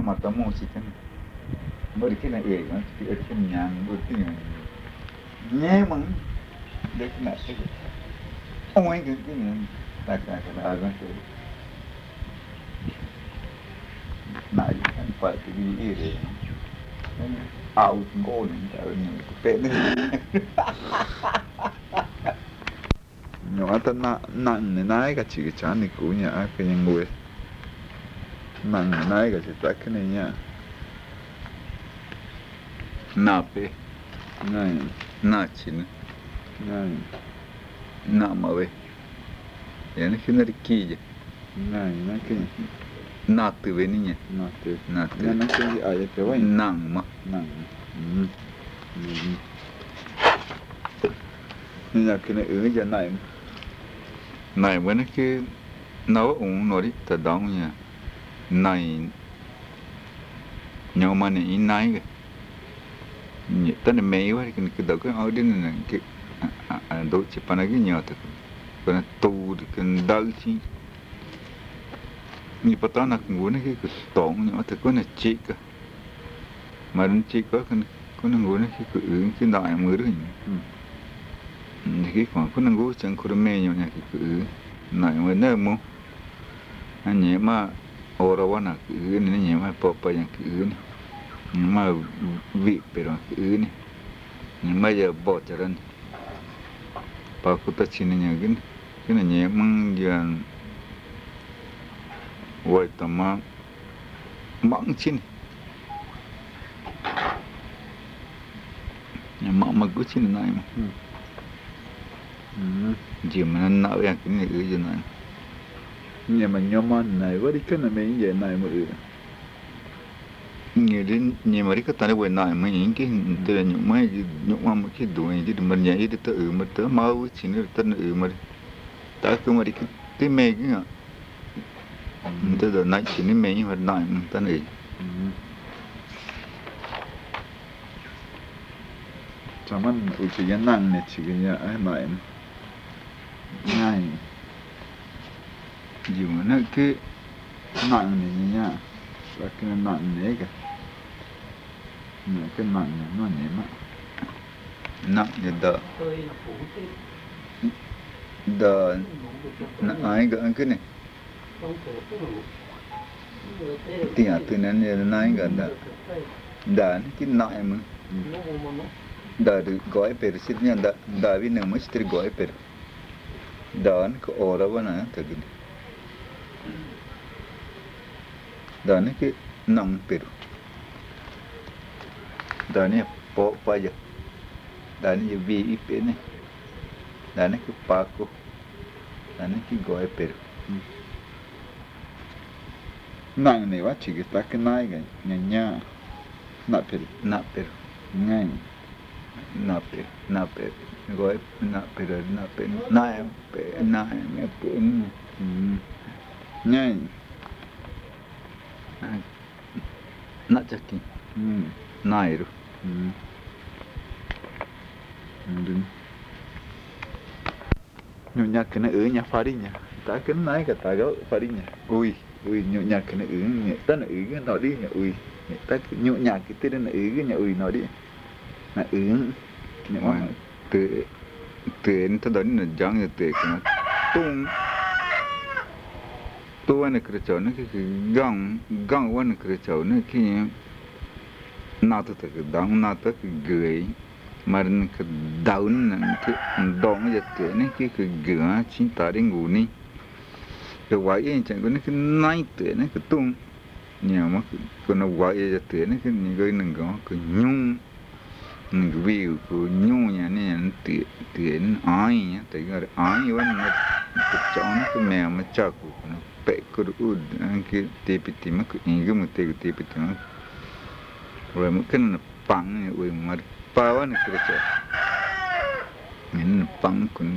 mata musik kan mereka nak kan mereka nyang mereka nyemang dia nak orang kan tak agak tu nak kan part dia out goal ni tak ni pet ni nhưng mà ta nặng này cái chỉ chán thì cũng nhá cái những người nặng này cái chỉ tất cái này nhá nạp đi này nạp chín này nạp mà về vậy nó khi nó đi kia chứ này nó cái nạp từ bên này nhỉ nạp từ nó cái gì ở cái vậy nặng mà nặng nên là cái này cái này này với nó cái nấu uống nó đi thật đóng nha này nhau mà này này cái nhỉ tên là mấy quá cái đầu cái áo đến là cái đồ chỉ phải nói cái nhỏ thôi còn tu thì cái đau chứ như bắt đầu là ngủ nó cái tỏng nhỏ thì có là chị cả mà đến chị có nó ngủ nó cái cái đại mới đấy cái khoảng có năng gỗ chẳng có mê nhau nha cái này mới nở mu anh nhẹ mà ora wana cái này nhẹ mà popa yang cái này nhưng mà vị về rồi cái này nhưng mà giờ bỏ cho nên bảo cô ta chỉ này cái này nhẹ mang giờ vậy tầm mà mặn chín mặn mà cứ chín này mà chỉ mà nó nở ra cái này như này nhưng mà nhóm anh này với cái này mấy vậy này mà nhiều đến nhiều mà cái ta nói về này mấy những cái từ những mấy một cái đuôi chứ mình nhảy đi tới mà tới mau chỉ là tới mà ta cứ mà đi cái mê cái à tới giờ này chỉ nên mê như vậy này mà ta này cho mình chỉ cái năng này chỉ cái nhà này ngay dù mà nó cái nặng này nha là cái nặng này kìa cái nặng này nó nhẹ mà nặng như đờ nặng ai cái này tiền từ nên như này gần đờ cái nặng mà đờ được gói về xịt nha đờ vì nằm mới xịt gói về đờ nó có ổ đó nè thật cái đờ nó cái nòng về đờ này bỏ bao giờ đờ này vì ít về này đờ này cái pa cô đờ này cái gói về nặng này quá chỉ cái cái này cái nhà nạp về ngay nạp về gói nạp về nai mẹ bún ngay nạp chắc kì nai rồi đúng nhung nhạc cái này nhà phá đi nhỉ ta cái này cái ta gấu phá đi nhỉ ui nhung nhạc cái này nhỉ ta này cái nó đi nhỉ ui ta nhung nhạc cái tên này cái nhỉ ui nó đi là nhưng mà từ nó đến là giống như từ cái tung anh cái chỗ nó cái găng anh cái chỗ nó cái nào tới cái đóng nào tới cái gửi mà cái đầu nó cái đóng cái từ nó cái gửi chính ta đến ngủ ní cái váy anh chẳng có nó cái nai từ nó cái tung nhiều mà cái nó váy cái từ nó cái người nó có cái nhung view của nhung nhà này tiền ai nhá tại cái ai vậy nó chọn cái mèo mà chọc nó bẹ cái ud cái tiệp mà cái một tiệp nó rồi một cái nó băng rồi mà bao nó cái chỗ mình băng cũng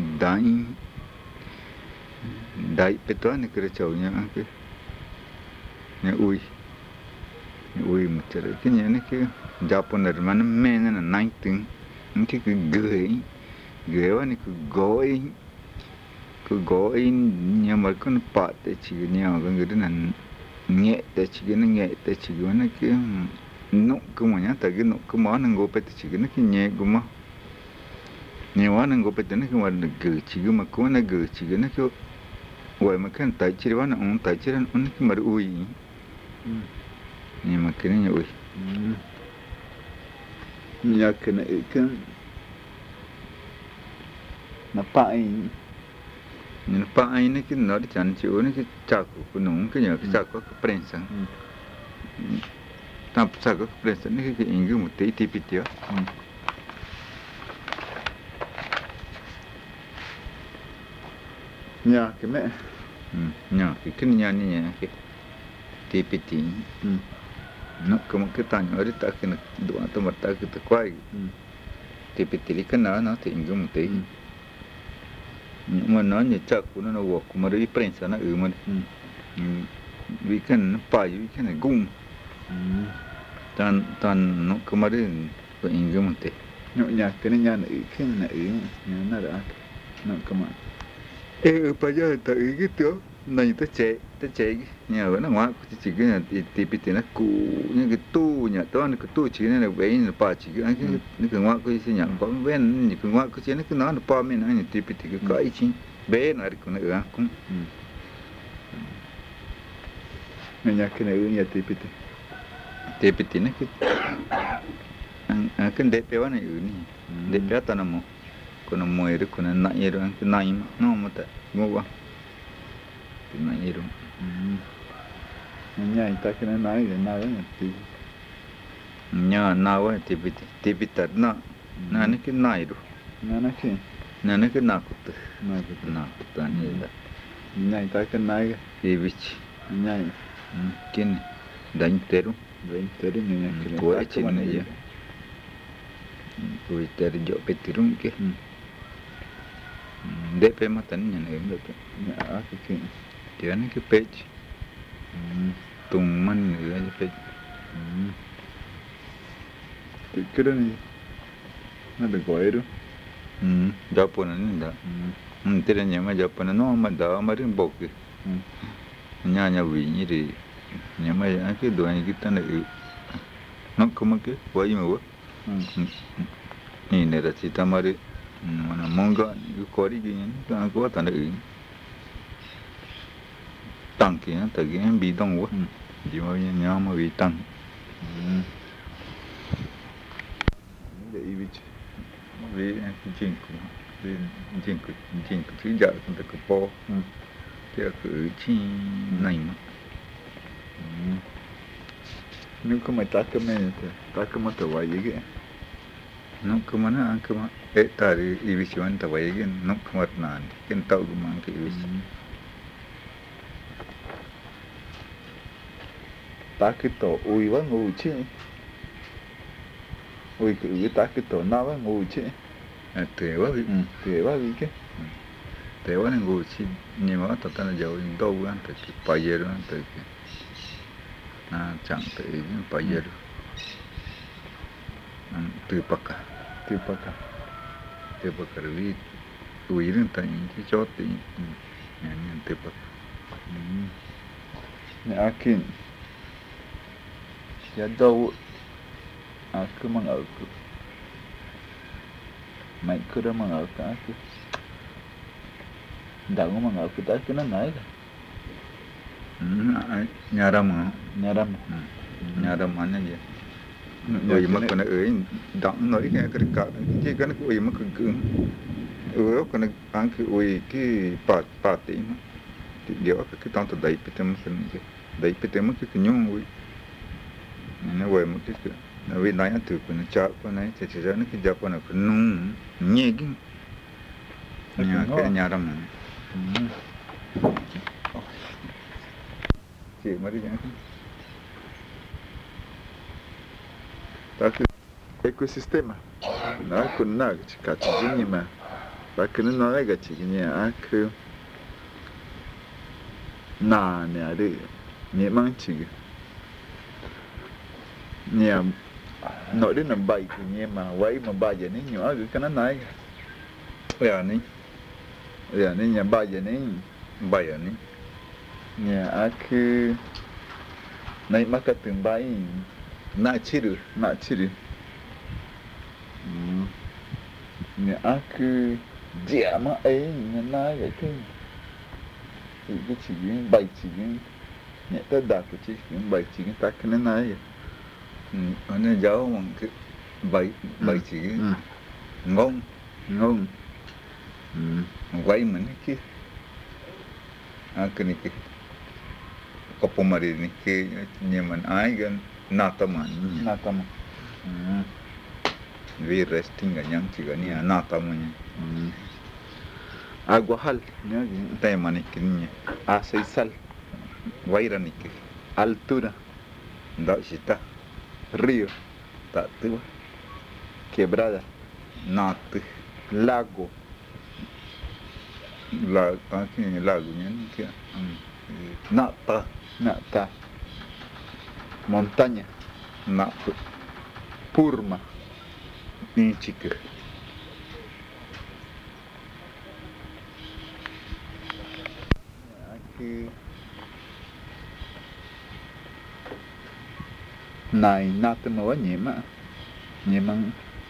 đại bê toán nó cái chỗ nhá cái nhà ui một chỗ cái nhà này cái Japan dari mana mana na naik ting, mungkin ke gay ni ke goi ni mereka nampak tak ciri ni orang kata nan nhẹ để chỉ cái nó nhẹ để chỉ cái nó kia nụ cũng mà nhá tại cái nụ cũng món nó ngô phải chỉ cái nó kia nhẹ cũng mà nhẹ quá nó ngô phải nó cái mà nó gửi chỉ cái mà cũng nó gửi chỉ cái nó kia vậy mà cái tại chỉ đó nó ông tại chỉ nó cái mà ui nhưng mà cái nó ui nhà cái này cái nó phải nhưng pa ai nó cái nó đi chăn chịu nó cái chạc của nó cái nhờ cái chạc có cái prensa tam chạc có cái prensa nó cái ingu một tí tí tí á nhà cái mẹ nhờ cái nhà này cái tí tí nó có một cái tanya ở đây ta cái nó đuổi tao mặt ta cái ta quay tí tí cái nó thì ingu một tí nhưng mà nó như chắc của nó work mà đi prensa nó mà vì cái nó phải vì cái này gung tan nó có mà đi có ingu một tí nhà cái này nhà này cái này nhà nó đã nó có mà bây giờ tới cái tiếng này tới chế nhà vẫn là ngoại chỉ cái nhà tí nó cũ như cái tu nhà đó cái tu chỉ này là vậy là bà chỉ cái ngoại cái gì nhà có ven cái ngoại cái nó cứ nói là bà mình anh tí cái cái chi bé nó cũng nữa cũng nhà cái này nhà tí nó cái đẹp quá này đẹp quá tao nằm còn mồi được còn nãy rồi cái nãy nó mà ta ngu quá cái nãy rồi nhà ta cái này nói cái nào đó thì nhà nào á thì bị tật nó nó cái nãy rồi nó cái nào cũng tự anh ấy là nhà ta cái này thì bị nhà cái này đánh tết luôn tới đây nhà cái này của chị này vậy rồi tết rồi bị tết luôn kia đẹp em mà tấn nhà này được cái thì anh cái page tung man nữa cái page cái đó này nó được gọi đó Japan này đó thế là nhà mà Japan nó mà đó mà đến bọc kì nhà vị như thế nhà mà cái đồ này kita này nó có một cái vậy mà quá này là chỉ ta mà đi mana mongga cái kori gini kan aku tak ada tang kia tak gini bidang quá chỉ mà nhà mà bị tăng để ý vì chính của thứ giờ chúng ta có po thì cứ chi này mà nếu có mà ta cái này ta có mà tự vậy cái nó cứ mà nó cứ mà ta đi ivision ta vậy cái nó không mất nàn cái tàu cũng mang cái ivision ta cái tổ ui quá ngu chứ ui cái ta cái tổ nào quá ngu chứ thế quá vì thế quá vì cái thế quá nên ngu chứ nhưng mà tao ta giàu đâu ăn từ cái bây giờ đó từ cái chẳng từ cái bây giờ đó từ bắc rồi ui lên tại cái chót thì nhận từ bắc nhà kinh ya đâu cứ mang ở mày cứ đó mang ở cả cái đào có mang ở cái nó nãy nhà đâm anh vậy ui mà còn ấy đặng nói cái cả cái nó ui mà cứ còn ăn cái ui cái bát tí mà thì điều cái tao từ đấy bị tem cái nhung ui nó quay một cái nó vì nói từ của nó chợ của nó thì ra nó cái dập của nó cái nung nhẹ cái nhà cái nhà đâm chị mà đi nhá ta cái ecosistema nó cũng là cả chỉ cái mà ta cái nó nói cái chỉ cái nhà cứ nà nè đi nhẹ mang chỉ nhà nội đến làm bậy thì nghe mà quay mà ba giờ này nhỏ cái nó nói bây giờ nhà ba giờ này bây giờ này nhà cứ Nai maka tumbai na chiru nak ciri. Ni aku dia ma na vậy cái chỉ bảy chỉ nhẹ ta đạt của chỉ bảy chỉ ta cái này vậy. anh giáo bằng cái bảy chỉ ngon Ngon. quay mình cái cái này cái kopomari này cái nyaman ai gan nataman Natama. we resting yang chiga ni nataman Agua hal. Ni tay manikin ni aceisal. waira ni cái Altura. ndak sita Río. tak tu Quebrada. nat Lago. la cái lagu ni cái nata Nata. Montaña. nat Purma. ni chica Aquí. Này nata mà nhẹ mà. Nhẹ mà.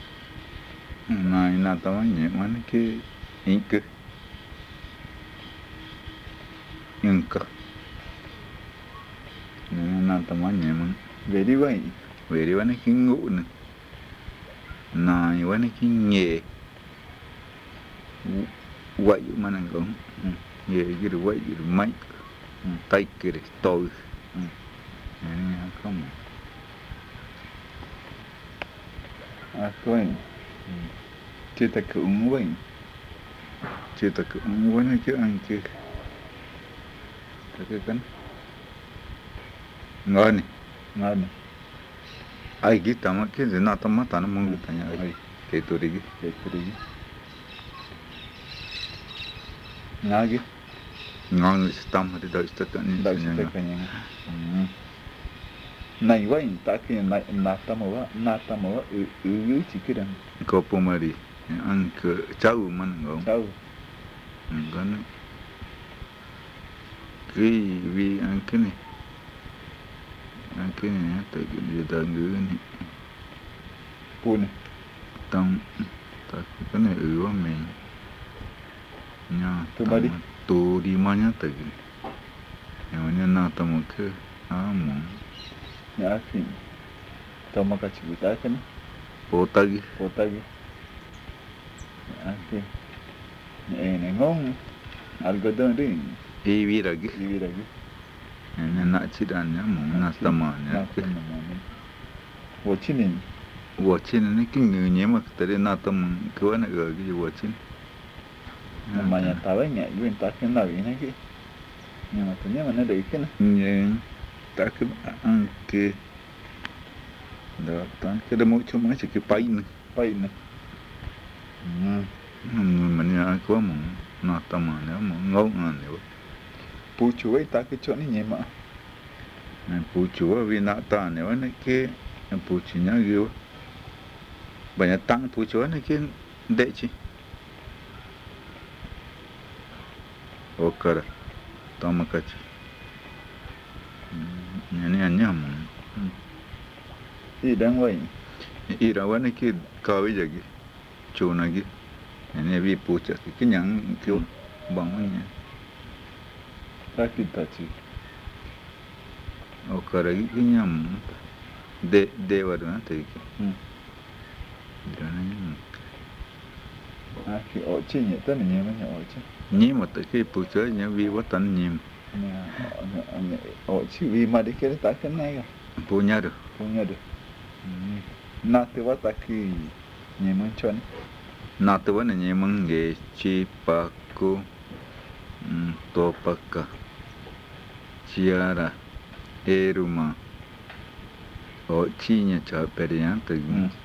na nataman ni man cái inka nataman ni man Về đi vậy. về điวันcái ngủ nè nàiวันcái nhẹ vậy mà năng cũng nhẹ cái được vậy được mấy tay cái được tôi không Vậy. Chưa ta cũng vậy. chưa ta cũng vẫn chưa ăn chưa cái cắn ngon này Ngon. ai kita mah cái gì nata mah tanah mong kita nya cái tu đi Để tôi đi. Ngon chứ. ngon stam hari dah istirahat ni Đợi sẽ cái nhang. Này vậy ta khi này nata mà chỉ cái đằng kau pemari ang ke jauh mana kau sau. kan cái vì ang cái này tại cái gì đang ngứa này Pun. tông tại cái này quá mình nha Tu balik. tu di mana tại yang mana nak tamu ke amo Ya fin. Toma cachibuta kan. potagi Potagi. Ya fin. Này ngon. Algodão đi. iwi lagi Ini lagi. yang nak cidannya mau nak tamannya Wo chinin. watchin ni cái người nhé mà tới nào tâm cứ anh ở cái gì watchin Namanya tahu nggak? Gue tak kenal ini ki. Yang matanya mana ada ikan? nhưng ta cứ ăn cái đó ta cái đó mỗi chỗ mấy cái bay nữa Pai ni. mình nhà có mà nào tâm mà nếu mà ngon ăn nữa Pucu ấy tak cái chỗ này nhỉ mà. nên phụ chúa vì nạo ta nếu anh cái phụ chúa nhá ghiu banyak tăng phụ chúa này cái đệ chi okara toma kachi ini hanya mau Thì đang vậy. irawan này cái kawin lagi cuna lagi ini vi pucha cái nhang kêu bằng nhá Tak kita ci. okara cái nhang de vào đó thì Khi ở trên nhỉ, tất là nhỉ mà nhỉ ở trên. nhí mà tới cái pucha nhá vi quá tận nhím Ở trên vì mà đi cái tak cái này à. punya được Punya được. Na tu wat tak ki nhỉ mà chọn. na tu wana nhí mang ge chi pa ku topaka ciara eruma o chi nya cha perian tu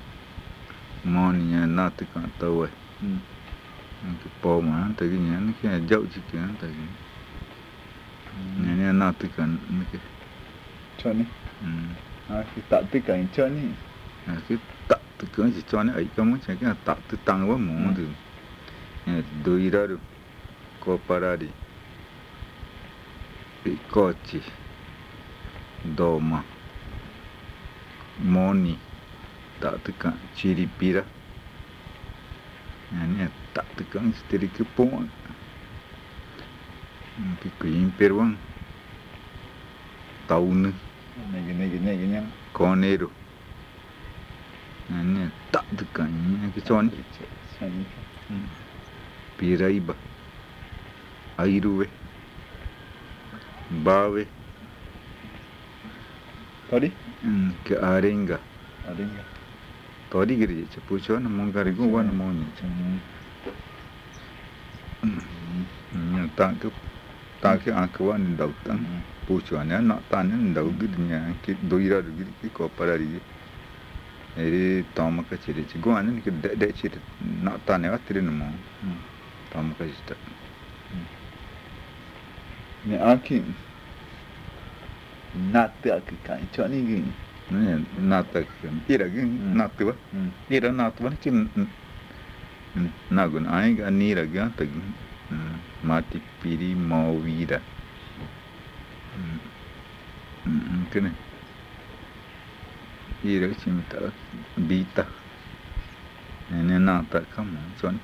monia na tu kan tawai cái po mà từ cái nhà nó cái dậu chỉ cái từ nhà nó từ cái cái Chọn đi. Khi tak tu cái chọn đi. cái tạ từ cái gì cho nó ấy có muốn cái tạ từ tăng quá mỏ từ đuôi ra được có para đi bị co chỉ doma, moni, tak tekan ciripira. Ini tak tekan seteri kepung. Kikuin peruang. Tauna, Negi yang konero. Ini tak tekan ini kecuali piraiba, airuwe, bawe, tadi ke arenga. ada enggak? Tadi giri cepucon mongkarigu wan moni. Tak ke angkawan dautan pucuannya nak tanya dau girinya ki doira giri ki ko parari. Eri tama ka ciri ciguan ni ke dek ciri nak tanya atrin mo. Tama ka cita. Ni akin nata ke kan cok ni gini. Ni nata ke ira gin natu ba. Ira natu ba kin nagun ai ga nira ga ta mati piri mau vida. Kene. Ira cimita bita. Ini nata kamu son.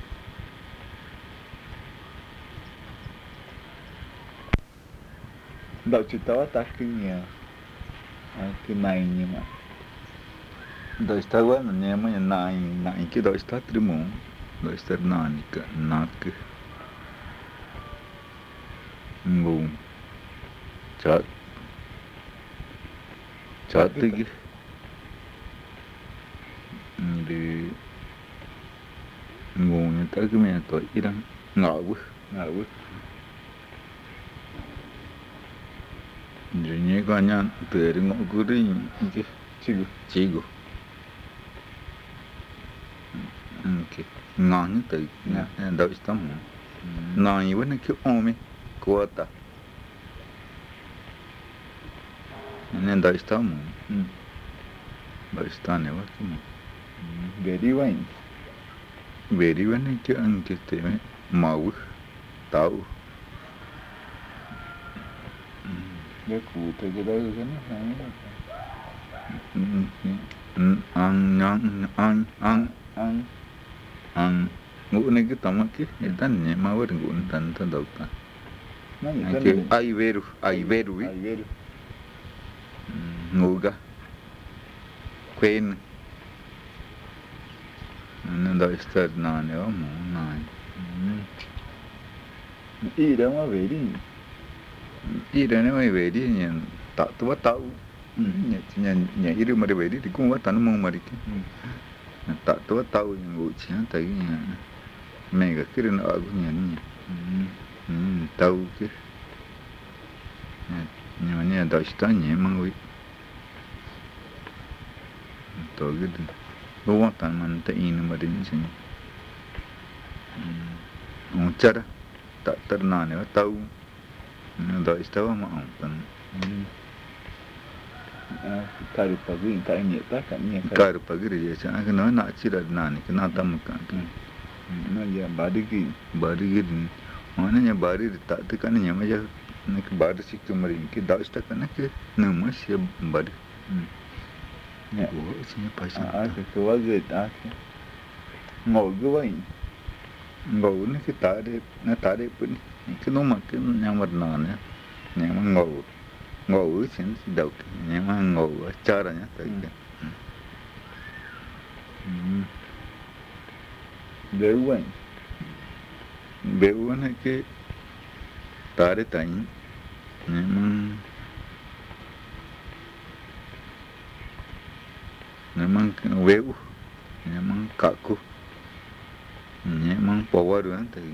Dau cerita tak kenya. Ke mainnya mah. Da estava na manhã na que da está trimo. Da está nanica nak. Ngum. Chat. Chat lagi. Di ngum ta ke me to irang ngau. Ngau. Jadi kanya dari ngau guri ke cigu. Okay. Ngang tới đợi tắm. Ngang vẫn cứ ôm kuota. Nên đợi tắm. Đợi tắm này vậy. Very well. Very well cứ ăn cái thế màu tàu. Cái cụ từ cái đó cái nó ăn ngủ này cái tấm cái tan nhẹ mà vẫn ngủ tan tan đầu ta. Cái ai veru ngủ cả quên nên đợi start nào nữa mà này ý đó mà về đi. Ý đó nó về đi nhỉ tạo tôi tạo nhỉ ý mà về đi thì cũng bắt tao mong mà đi tak tahu yang uci tadi mega kira nak aku ni tahu ke ni ada istanya memang we tahu gitu bawa taman tak ini macam ni cara tak ternane tahu ada istawa mau kan Karu pagi tak ni tak kan ni. Karu pagi dia cakap kena nak cira nani kena tamukan. Nak dia badigi. Mana bari tak tekan nya macam nak bari sih kemarin ke dah start kan ke nama siap bari. Ya. Oh, sini pasal. Ke keluarga tak. Ngau gawai. Ngau ni kita ada pun. Kena makan yang warna ni. Yang ngau. Ngau sini dah. Yang ngau caranya tak. Beruan ke tare tain memang weu memang kaku memang power kan tadi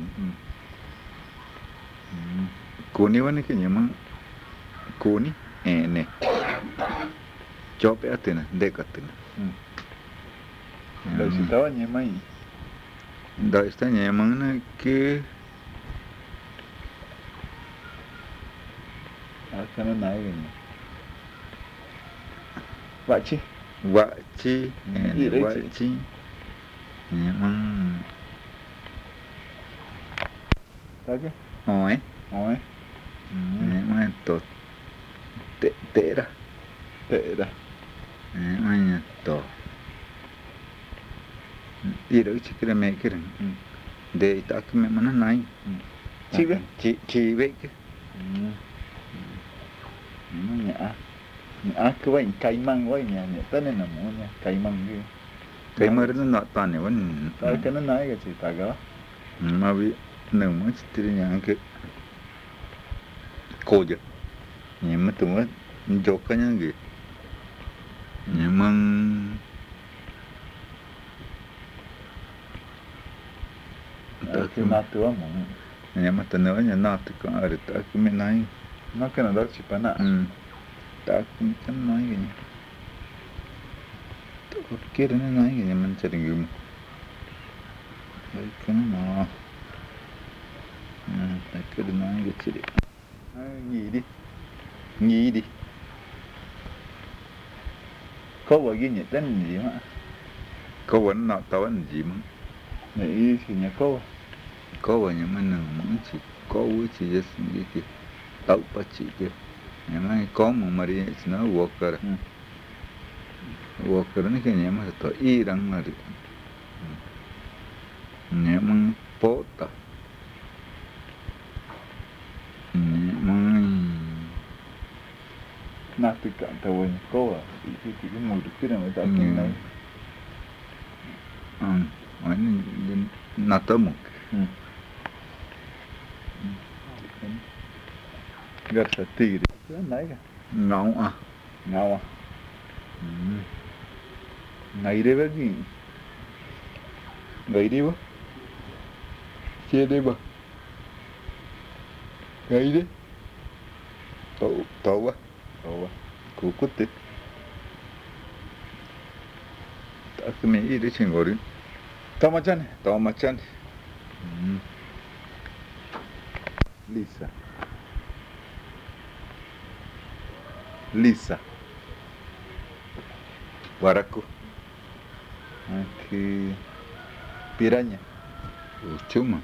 kuni wana ke memang kuni ne cope atena dekatena dah sitawanya mai. Dah istanya mana ke akan naik ni. Wakci memang tak ke? Memang tu tera tệ dah. Anh to. Đi đâu chỉ cái mẹ cái để ta cái mẹ mà nó này. Chị biết? Chị biết cái. Nó nhã cứ vậy cây măng vậy nhà tất nên là muốn nha cây măng kia. Cái mà nó nọ toàn này vẫn. Cái nó nói cái gì ta đó. Mà bị nâng mất thì nhà cái cô chứ. Nhưng mà tụi nó dọc cái nhá gì. Nhưng mà cái nát tua mà. Nhưng mà tụi nó nhà nát thì có ở đó cái mẹ này. Nó cái nào đó chỉ bán ạ. Ta cũng chẳng nói gì. Tôi kia nó nói gì mình sẽ đừng dùng. Đấy cái nó. Ta cứ đừng nói cái gì đi. Nghĩ đi. Có gọi ghi nhận tên gì mà. Có vẫn nọ tao vẫn gì mà. Nghĩ thì nhà cô. Có vậy nhưng mà nâng muốn chỉ có với chỉ just nghĩ kì. Tao bắt chỉ kì. Nhưng mà có một mà đi nó worker. Worker nó cái nhà mà tao y đang mà đi. Nhà mà bố ta. Nhà mà Nát tự cảm tao với cô à. Thì cái mùi được cái nào mà ta kinh này. Nát tao một. Gật là tì đi. Cái này kìa. Ngọng à. Ngào à. Ngày đây bác gì? Ngày đi bác. Chia đi bác. Ngày đi. Tao quá. Cú cút đi. Ta cái mấy ý đấy chuyện gọi đi. Tao mà chân. Tao mà chân. Lisa. Baracu. Aqui. Piranha. Chuma.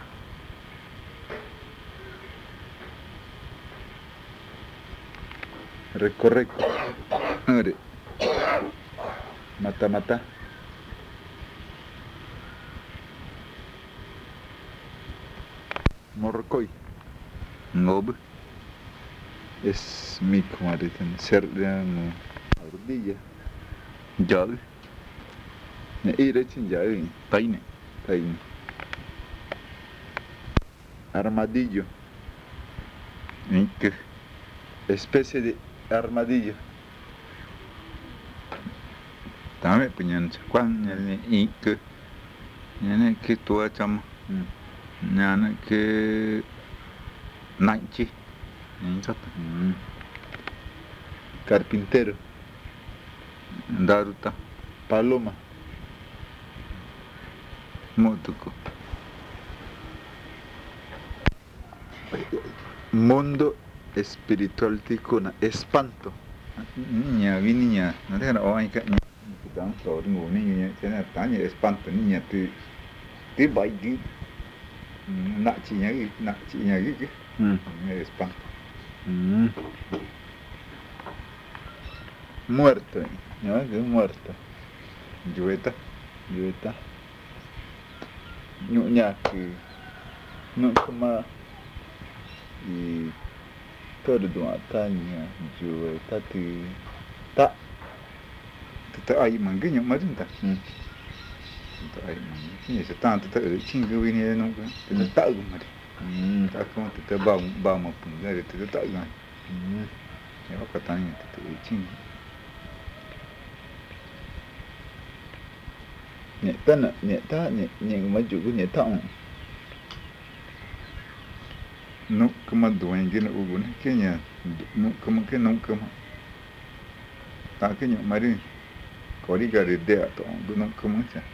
Recorreco. Ore. Mata. Morrocoi. Ngob. Es mi comadre, ser no ardilla. Jol. Ne ira chin jai. Taine. Armadillo. Ink. Especie de armadillo. Tame punyan quang ne ink. Ne que tua chama. Nhana que Nanchi. Carpintero. Daruta. Paloma. Motuko. Mundo espiritual ticona. Espanto. Niña. No te grabó ahí que dan sobre un niño. Tiene taña espanto. Niña, tú baigi. Nạ chị nhà cái espanto. Muerto. No, que muerto. Llueta. Nhunya que nunca más y todo do ataña llueta thì ta Tụi ai mà cái nhộng mấy chúng ta. Tụi ai mà cái gì sẽ tan tụi ở trên cái bên này nó tụi tự mà đi. Ta không tụi bao một phần ra để tụi tự này. Nếu có tan thì tụi trên. nhẹ mấy chủ của nhẹ thọng No cama doente no ugo né que nya no como que não cama tá que nya mari kori gari de to do não cama cha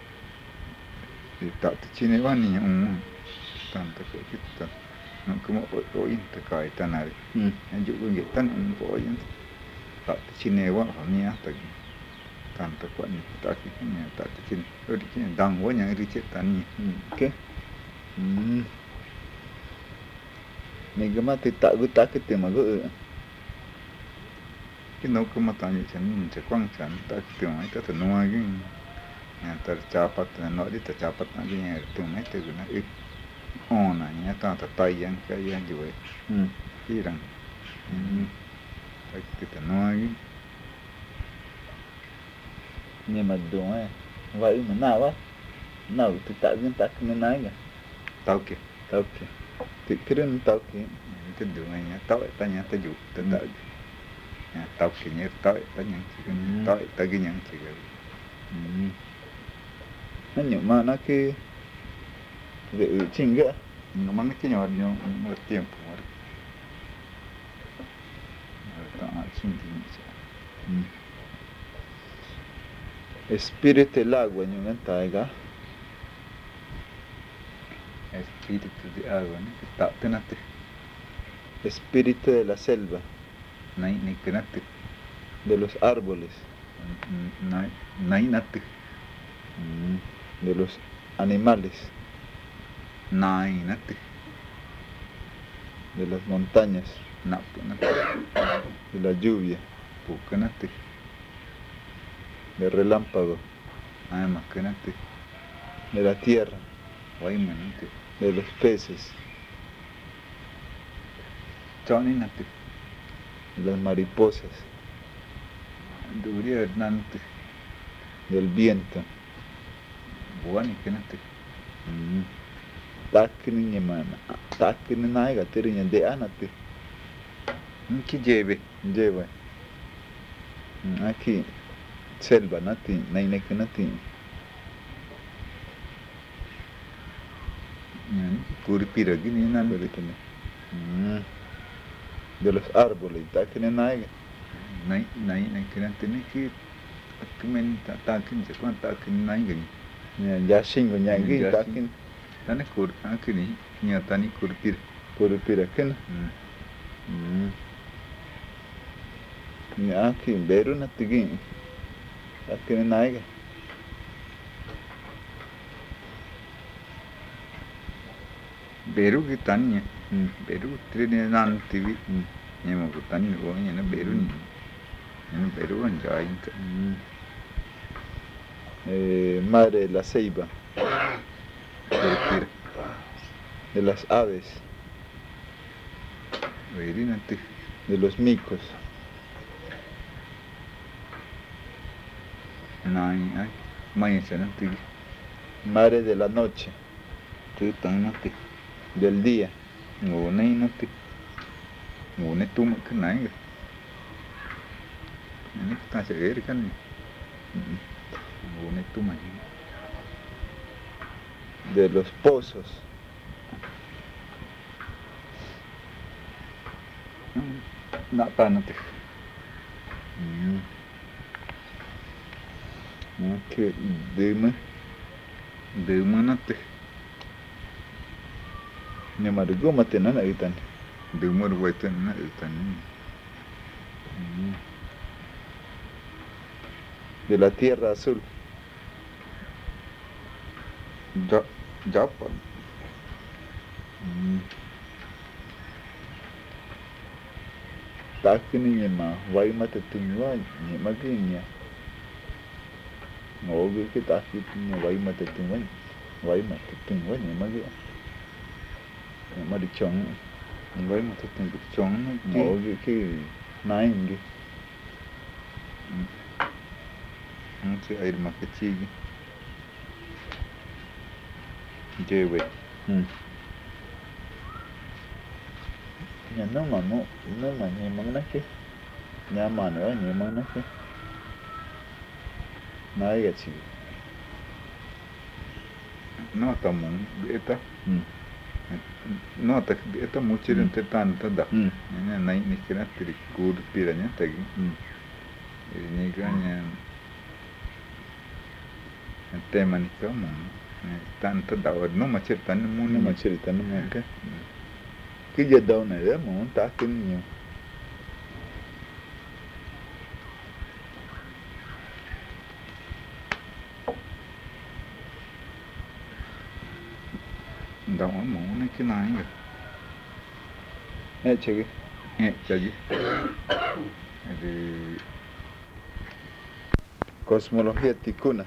e tá tine vani tanto que tá não como o inte kai tanari anju ko nge tan po yin tá tine wa famia ta tanto ko ni tá que nya tá tine o di que dang wo nya ri che tan ni okay Nigga mati tak gu tak te ma gu cái nấu cái mà tao như chẳng chỉ quăng chẳng ta tưởng ấy ta thử nuôi cái ta chả bắt nói đi ta chả bắt nó cái nhà tưởng mấy từ nó ít on này nhá ta ta tay giang cái giang gì vậy cái rằng ta thử nuôi cái nhưng mà đúng ấy vậy mà nào thì tạo cái tắc nên nói kìa tao kìa thì cái đó tao kìa cái đường này nhá tao ta nhá ta dụ ta đợi tao kìa nhá tao ta nhận chỉ cái tao ta cái nhận chỉ cái nó nhưng mà nó cái về trình kìa nó mang cái nhỏ một tiền của nó tao xin thì espíritu del agua yung antaiga espíritu de agua ¿no? Que tạo tên nát espíritu de la selva nai cái nát de los árboles nai nát de los animales nai nát de las montañas nap nát de la lluvia puka nát del relámpago ai mà cái nát de la tierra vậy mà nát de los peces cho nên nát de las mariposas đủ đi nát del viento buồn cái nát takini nyamana takini naiga terinya de anati cái gì lleva aquí selva nati naineke nati curipira gini nát beritene de los árboles takini naiga nai cái nát này cái mình ta cái gì quan ta cái nai cái ya shingo nyangi takin tane kur cái này nhà tani curipira kurupira kena ni aki beru natigi takini naiga beru cái tani nhỉ beru trene nan tivi nhưng mà cái tani nó như nó beru nhỉ nó beru anh trai madre de la ceiba curipira de las aves veri nát de los micos nai ai mai sẽ nát madre de la noche thứ tăng nát del día ngủ nay nát ngủ nay tum cái này kìa này ta sẽ ghé cái này ngủ nay tum này de los pozos nát ta nát que dima dema nát nhưng mà được goma tên nó itan dema rồi tên nó tan de la tierra azul Japan takini nyema vai mata tingwa nyema ginya ngoge ke takini vai mata tingwa nyema gi nyema di chong với một cái tình chóng nó ngoge ke naingi nó sẽ ai mà cái chi chơi về nhà nó mà nyema nake nyama no nyema nake naiga chi nó tầm muốn để ta nó ta để ta muốn chơi đến tới tan ta đặt nhà này này cái này thì cur pira nhá tại cái này cái nhà tema này có mà tan ta đầu nó mà chơi tan muốn nó mà chơi tan nó cái giờ đâu này đó mà muốn takin nhiều đầu nó muốn cái này rồi chơi cho gì Di kosmologi tikuna.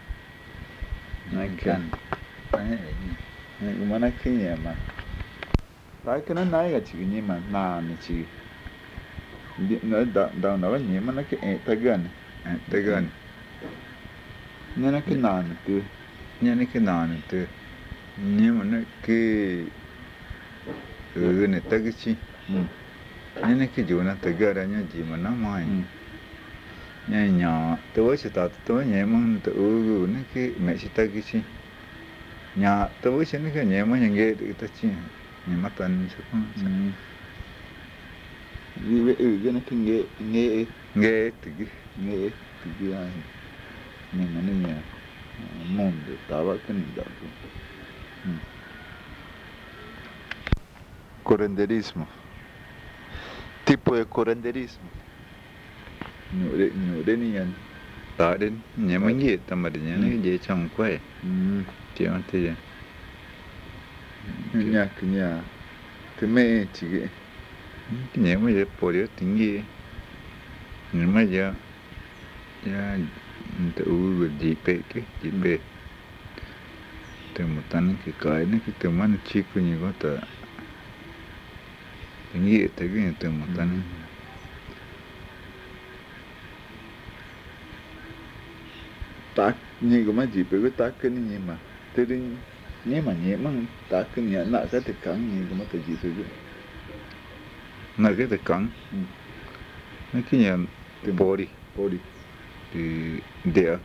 Kan. Gumana kinya ma. Ta kana na ga chi ni ma na ni chi. Di na da na ni ma na ke ta gan. Ta gan. Ni na ke na ni tu. Ni na ke na ni tu. Ni ma na ke ne ta gi chi. Ni na ke ju na ta ga ra nya ji ma na mai. Nya to wa ta to nya ma to ne ke me si ta gi chi. Nya to wa ne ke nya ma nya ge ta chi. Nya ma tan su ko. Ni ve ge na ke Ge ti gi. Ai. Ni ma ni nya. Mondo estaba candidato. Curanderismo. Tipo de curanderismo. Nhổ ni yan. Ta đến nhà mấy gì ta mà nhà nó dễ trồng quay. Chị ăn thế vậy. Kenya. Thế mẹ chị cái. Nhà mấy giờ bỏ đi tính gì. Nhà mấy giờ. Ya tự gì bể cái gì bể. Từ một tấn cái nó cái từ mà nó chỉ có như có tờ. Tính gì tới cái từ một tấn. Tak ni ko ma ji pe ko tak ni ma te rin ni ma tak ni na ka te kan ni ko ma te ji su Nó cái từ cắn. Nó cái nhà body thì đẹp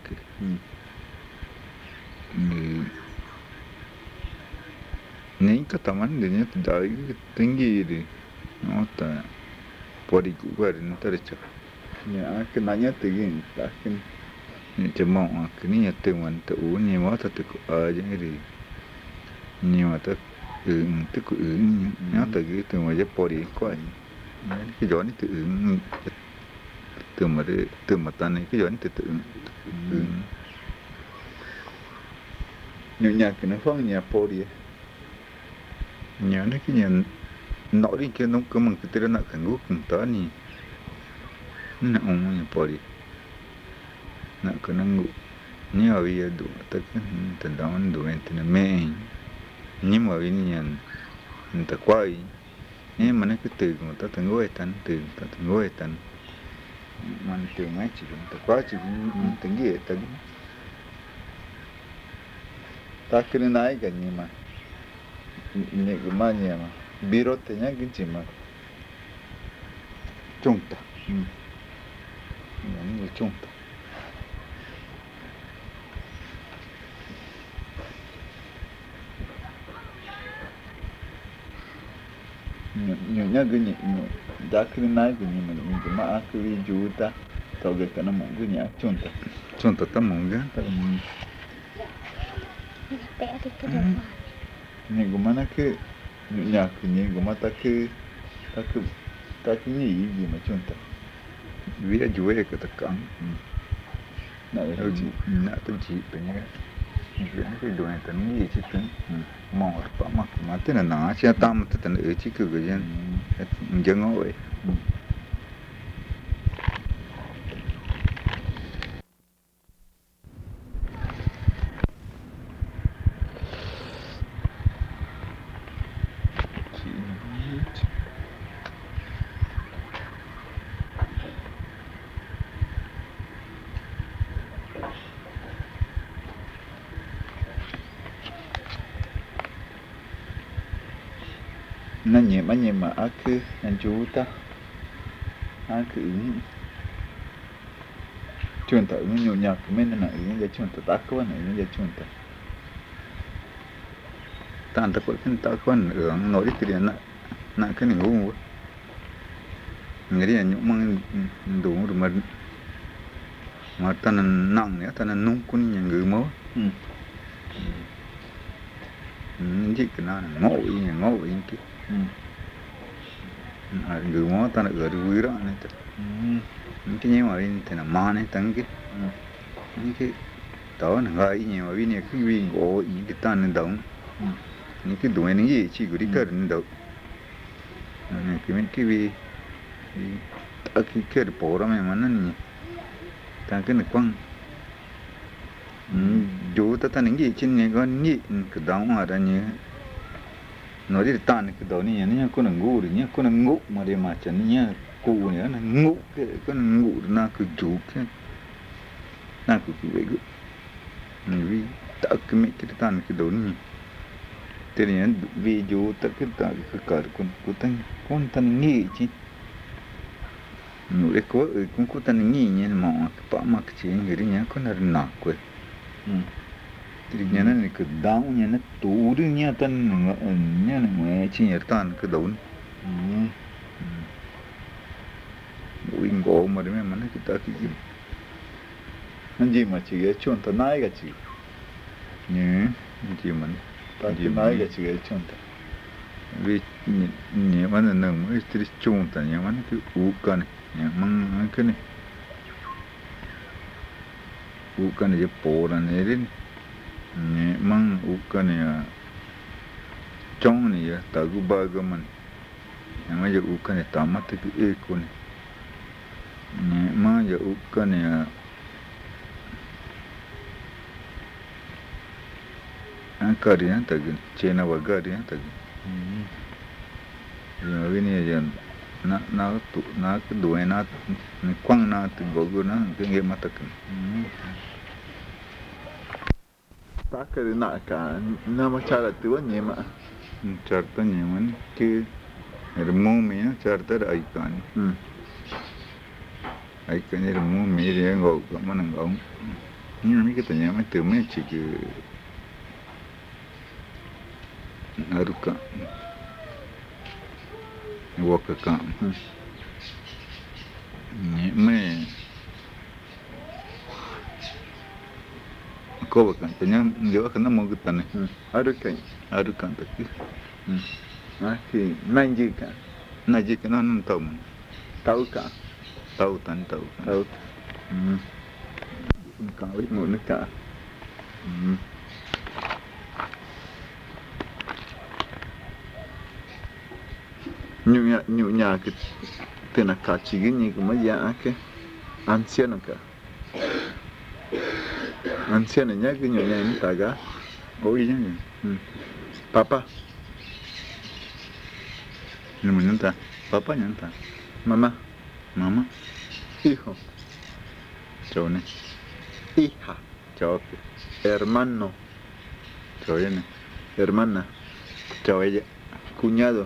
những cái tấm ảnh này từ đấy cái tính gì thì nó ta body của cái nó ta được chưa ya cái na nya te gin tak kin chỉ mong cái này từ mình từ uống nhiều quá từ ở những cái gì nhiều mà từ từ nhớ từ cái từ mà cái body của cái gió này từ mà ta này cái gió này từ nya cái nó phong nya body nhớ nó cái nhà nổi đi kia nó có một cái tên là thằng ngút thằng tớ nè nó ông nhà bò đi nó có nó ngủ nhưng mà bây giờ đủ tất cả từ đó nó đủ từ nó mẹ nhưng mà bây giờ người ta quay nhưng mà nó cái từ mà ta thằng ngồi tận từ ta thằng ngồi tận mà từ mấy chỉ ta quay chỉ tiếng gì tận ta cái này cái gì mà ni ko ma nya ma biro te nya gin chi ma junta nó junta nya gin ni da cái này gin ni ma cái juta to ge kana mo gin nya junta ta mong ga ta Tẽ thì cái được ni gumana ke nya ke ni gumata ke ta ke ni yi ma chunta vía jué cái ta cắn na na tu chỉ bên cái cái đuôi tận gì chứ tận mỏ mà tên là nó chỉ tam tận ở chỉ cứ cái dân ngồi na nyema ake njuta ake chunta nyu nya kmen na ya chunta ta ko na ya chunta tan ta có cái ta con ở nói đi cái na cái này ngu người đi nhung mang đủ rồi mà ta nặng nữa ta nung cũng nhà người máu chỉ cái nào ngộ ý cái người máu ta ở vui đó này cái nhé mà bên thì là ma này tăng cái đó là ngay nhé mà bên này cái viên gỗ ý cái ta nên động những cái đuôi này gì chỉ có đi cởi nên động cái mấy cái vi Aquí quiere por me manan ni tan cái này quăng chú ta tan nghĩ trên này con nghĩ cái đó mà ra như nói đi tan cái đó này nhá con là ngu rồi nhá con là ngủ mà đi mà chân nhá cụ này là ngủ cái con là ngủ na cứ chú cái na cứ vậy cứ vì ta cái mấy cái tan cái đó này thế nên vì chú ta cái ta cái cờ con tan nghĩ chứ nụ có cũng có tan nghĩ nhá mà cái mà cái chuyện người nhá con là nặng quá thì nhá nó cái đau nhá nó tủ đi nhá tan nhá nó mẹ chỉ nhớ tan cái đầu mũi ngộ mà đấy mà nó cái ta cái gì mà chỉ cái chuyện ta nói cái gì nhớ gì mà ta chỉ nói cái gì cái chuyện ta vì nhớ mà nó nằm cái cái chuyện ta nhớ mà nó cái u cái này nhớ mang cái này u cái này cái bò này đấy nhớ mang u cái này trong này ta cứ ba cái mình nhớ mà giờ u cái này ta mất cái eco này nhớ mà giờ u cái này Kari yang tadi, China wagar yang tadi. Yang ini aja, na kedua na kuang na gogo na tinggi mata kan. Ta kari nak kan, nama cara tu ni mak. Carta nyaman ke, remove me na carta ada icon. Icon ni remove me dia ngau, mana ngau. Ni kita nyaman tu me cik. Aruka waka ka me ko baka tanya dia kana mo gutane aruka taki aki nanjika nan tahu ka tahu ka wit mo ka nyu cái tên là cả chỉ cái gì cũng mới giá cái anciano cả anciano nhá cái nyu nó ta cả oi nhá papa nhưng mà ta papa ta mama hijo cháu này hija cháu hermano cháu này hermana cháu ella cuñado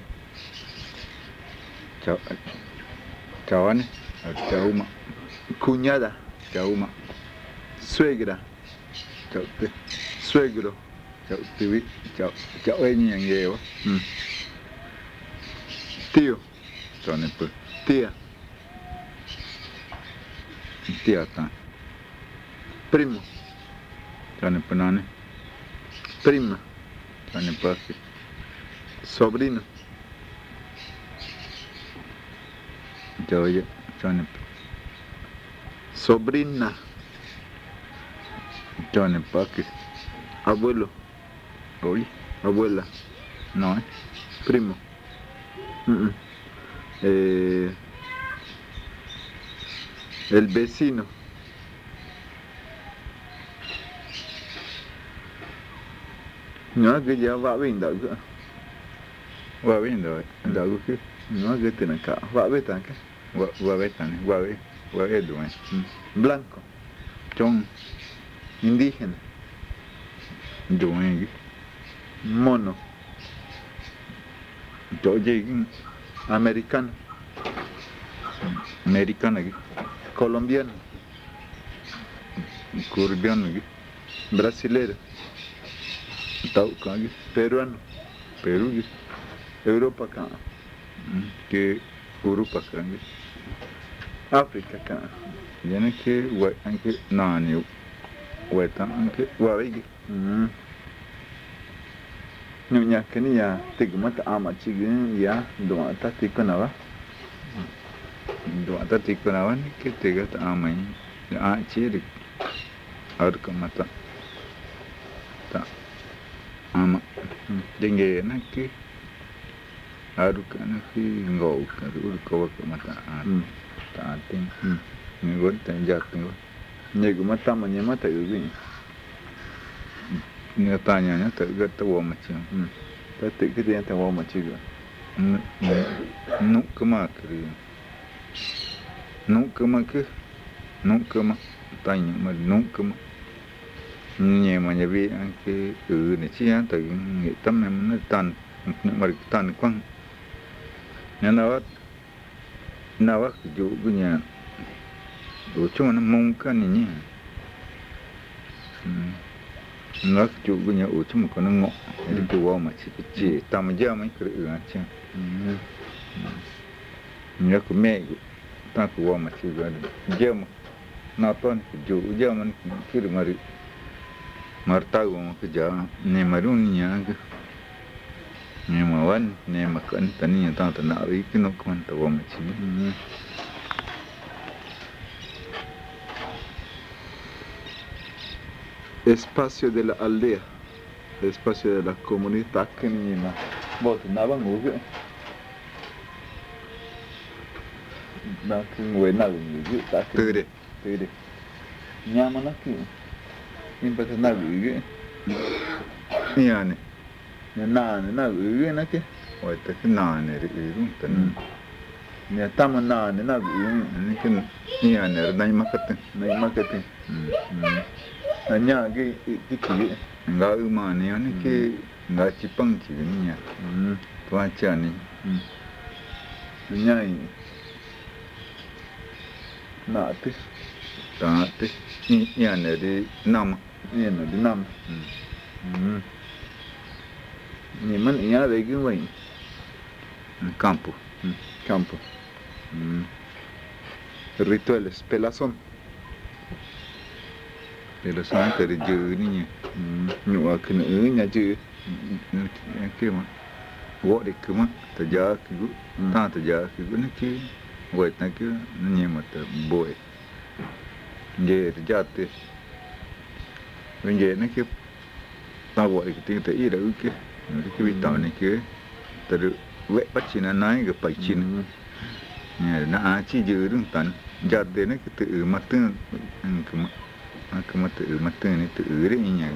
cháu này cháu mà cuñada cháu mà suegra suegro cháu ấy như vậy ghê quá tío cháu này bự tía ta primo cháu này bự này prima cháu này bự sobrino cháu này sobrina cháu này bự abuelo oi abuela nói primo el vecino nó cái gì vợ bên đó cơ vợ bên đó đó cái nó cái tên là cả vợ bên đó cái vợ bên đó vợ bên đó blanco trong indígena đúng mono chỗ gì americano này colombiano colombiano brasileiro tàu cái peruano Peru Europa ka ke Europa kan Africa ka yana ke wa anke nani wa ta anke wa wi nya kani ya tigmata ama chigin ya do ta tikona wa do ta tikona wa ni ke tigata ama ni a chiri ar kamata ta ama denge na ke aru kana fi ngau ka ru ko kamata ta tin người vốn ta giật người nhảy của mắt tâm mà nhảy mắt tự cái người ta nhà nó tự cái tao mà chứ ta tự cái tiền tao mà chứ nụ cơ mà cái nụ cơ mà tay những mà nụ cơ mà nhà mà nhà vi anh cái này chứ anh tự nghĩ tâm em nó tan mà tan quăng nhà nào á dụ cái nhà ở chỗ nó mông cái này nhỉ nó dụ cái nhà ở chỗ mà còn nó ngọ cái wow mà chỉ tao mà giờ mấy cái chứ nhớ của mẹ ta của wow mà chỉ cái giờ mà nào toàn dụ giờ mình cứ mà tao mà cái giờ này mà luôn nhá cái nhưng mà vẫn này mà cẩn thận như tao tự nào ý cái nó còn tao mà chỉ espacio de la aldea espacio de la comunidad cái gì mà bộ thì nào bằng ngủ cái nó cứ ngồi nào ngủ cái ta từ đi nhà mà nó cứ nhưng bây giờ nào ngủ cái nhà này nào ngủ cái nó cái ôi ta cái nào này thì đúng tận nhà ta mà nào ngủ cái nhà này đây marketing nhà cái chỉ ngã mà này anh cái ngã chỉ bằng chỉ cái nhà toa chả này nhà nã thế ta thế nhà này đi năm nhưng mà nhà đấy cái vậy campo rituales pelazón cái gì này nhỉ nhựa cái nữ nhà chứ cái mà gọi được cái mà tự giờ cái ta tự giờ cái nó cái gọi là cái nó như mà tự bội về tự giờ thì bây giờ nó cái ta gọi cái tiếng tự ý là cái bị tàu này cái tự vẽ bắt chỉ là nói cái phải chỉ này nó chỉ giữ đúng tận giờ thì nó cái tự mà tương cái mà tự mà tương này tự đấy nhỉ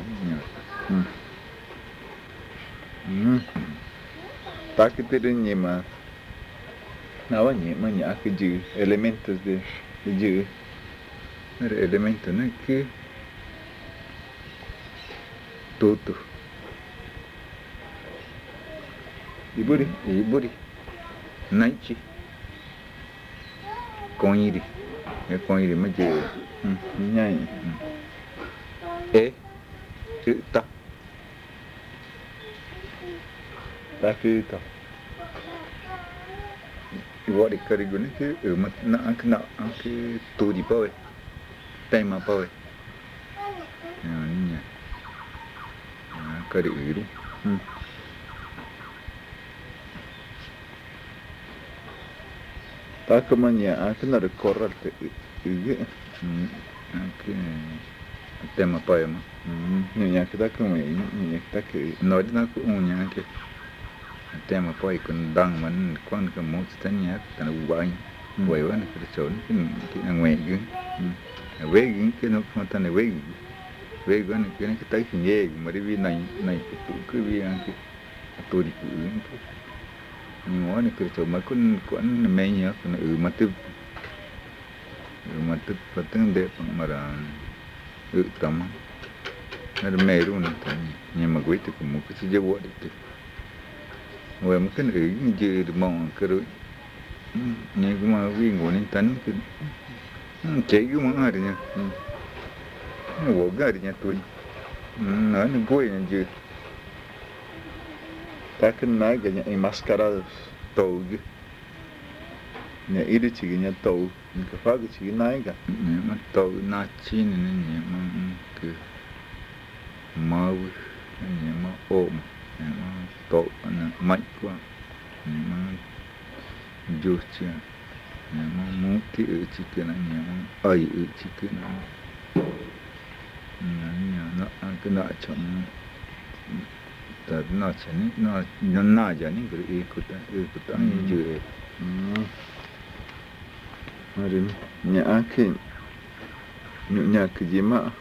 ta cái tự nhiên mà nào nhỉ mà nhỉ cái gì elementos de gì elemento này cái tudo iburi naichi coiri mà gì nhảy ta cái tao gọi được cái này cái mà nó cái tu đi bao tay mà bao nhỉ cái đấy đúng ta cái mà nhỉ cái nào được corral cái tema bao mà nhỉ cái ta cái mà nhỉ ta cái nói đến nó cũng nhỉ cái tema bao còn đang mình quan cái một cái nhỉ cái nó quay quay cái chỗ cái ngoài cái về cái nó không tan về cái này cái tay cái nghề mà đi này cứ vì cái tôi đi nhưng mà cái chỗ mà con mấy nhớ cái mà từ phát triển đẹp mà là tầm nó mê luôn nhưng mà quý thì cũng một cái gì đó được rồi một cái gì được mong cái rồi nhưng mà vì ngồi lên tấn cái chế cái món gì nhá ngồi cái gì nhá tôi nói nó quên như gì ta cái nói cái nhà enmascarados tàu cái nhà ít chỉ cái nhà tàu cái phát cái chỉ nói cả mà tàu na chín này nhỉ mà cái màu nhỉ mà ôm mà tàu nó mạnh quá mà vô chưa mà muốn cái chỉ cái này mà ai chỉ cái này nó cái nợ chọn ta nó chén nó na giờ này cái cái ta như vậy Marin ña'ake ña'ake jima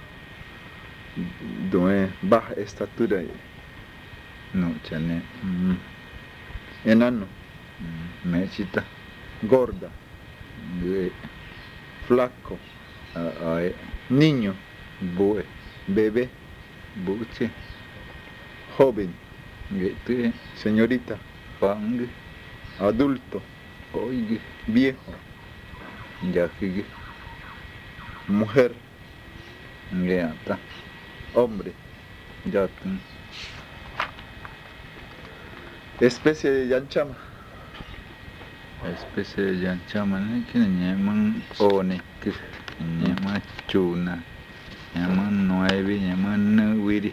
de baja estatura. No, chane. Enano. Mechita. Gorda. Gue. Flaco. Ay. Niño. Bue. Bebé. Buche. Joven. Gete. Señorita. Pang. Adulto. Oige. Viejo. Yakige. Mujer. Ngeata. Hombre. Yatun. Especie de yanchama. Especie de yanchaman que llaman one, que llaman chuna, llaman nueve, llaman nuiri,